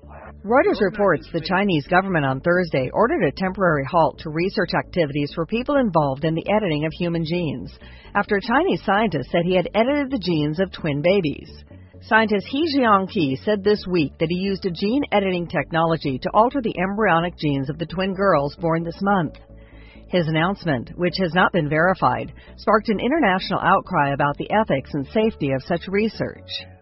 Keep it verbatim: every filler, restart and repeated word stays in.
Reuters reports the Chinese government on Thursday ordered a temporary halt to research activities for people involved in the editing of human genes, after Chinese scientists said he had edited the genes of twin babies. Scientist He Jiankui said this week that he used a gene-editing technology to alter the embryonic genes of the twin girls born this month. His announcement, which has not been verified, sparked an international outcry about the ethics and safety of such research.